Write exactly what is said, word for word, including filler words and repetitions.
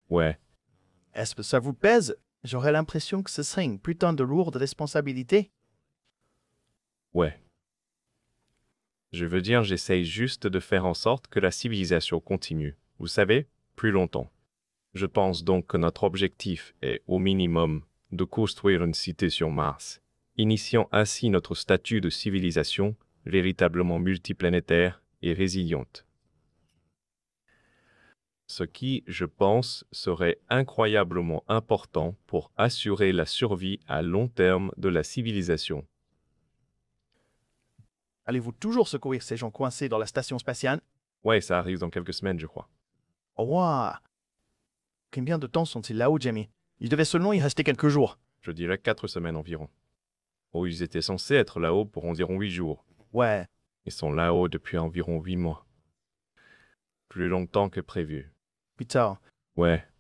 Ouais, Est-ce que ça vous pèse? J'aurais l'impression que ce serait une putain de lourde responsabilité. ouais. Je veux dire, j'essaye juste de faire en sorte que la civilisation continue, vous savez, plus longtemps. Je pense donc que notre objectif est, au minimum, de construire une cité sur Mars, initiant ainsi notre statut de civilisation véritablement multiplanétaire et résiliente. Ce qui, je pense, serait incroyablement important pour assurer la survie à long terme de la civilisation. Allez-vous toujours secourir ces gens coincés dans la station spatiale? Ouais, ça arrive dans quelques semaines, je crois. Oh, wow. Combien de temps sont-ils là-haut, Jamie? Ils devaient seulement y rester quelques jours. Je dirais quatre semaines environ. Oh, ils étaient censés être là-haut pour environ huit jours. Ouais, Ils sont là-haut depuis environ huit mois. Plus longtemps que prévu. putain. Ouais,